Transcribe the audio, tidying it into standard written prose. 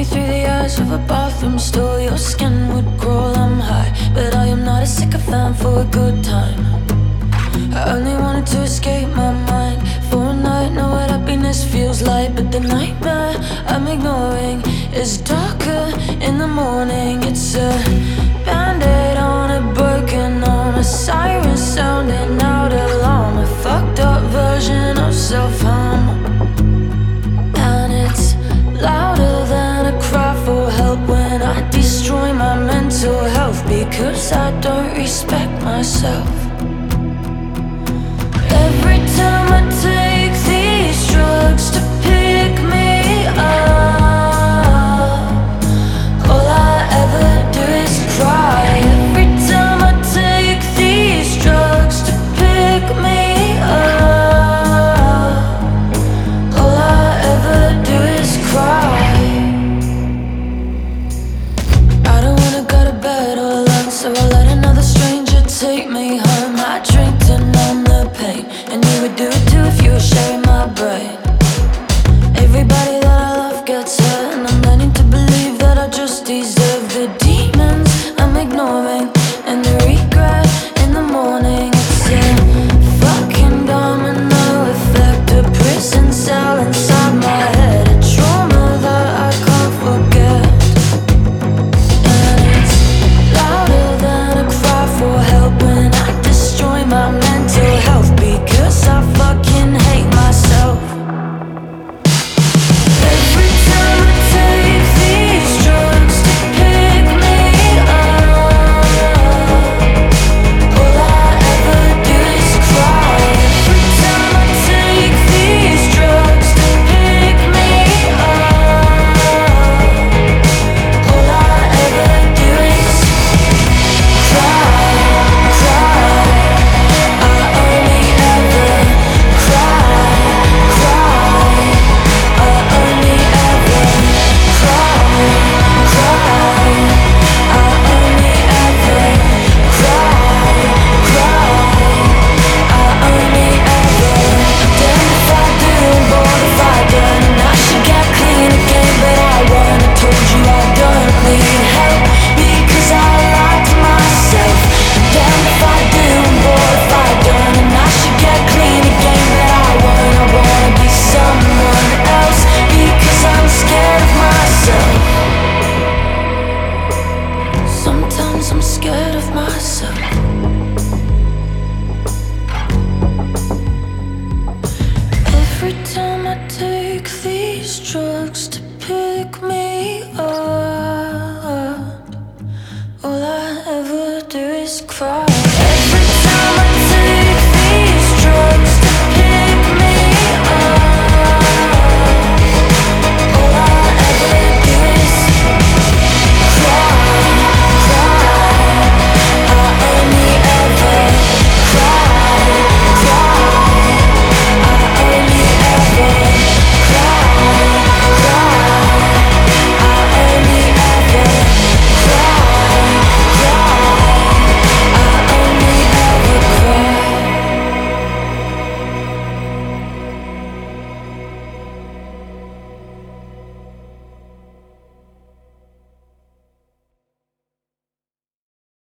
me through the eyes of a bathroom stall. Your skin would crawl, I'm high, but I am not a sycophant for a good time. I only wanted to escape my mind for a night. Know what happiness feels like, but the nightmare I'm ignoring is darker in the morning. It's a band-aid on a broken arm, a siren sounding out alarm, a fucked up version of self-harm. And it's louder than a cry for help when I destroy my mental health because I don't respect myself. Every time I take these drugs to pick me up, all I ever do is cry. Every time I take these drugs to pick me up, all I ever do is cry. I don't wanna go to bed all alone, so I let another stranger take me home. I drink to numb the pain, and you would do it too if you were sharing my brain. Everybody that I love gets hurt, and I'm learning to believe that I just deserve the demons I'm ignoring and the regret in the morning. It's a fucking domino effect, a prison cell inside my head, a trauma that I can't forget. And it's louder than a cry for help when I destroy my mental health because I fucking hate myself. Every time I take these drugs to pick me up, all I ever do is cry. Every time I take these drugs to pick me up, all I ever do is cry, cry. I only ever cry, cry. I only ever cry, cry. I only ever cry, cry. I only ever. Damn if I do, bored if I don't. And I should get clean again, but I won't. I told you I don't need help because I lied to myself. Damn if I do, bored if I don't. And I should get clean again, but I won't. I wanna be someone else because I'm scared of myself. Sometimes I'm scared of myself.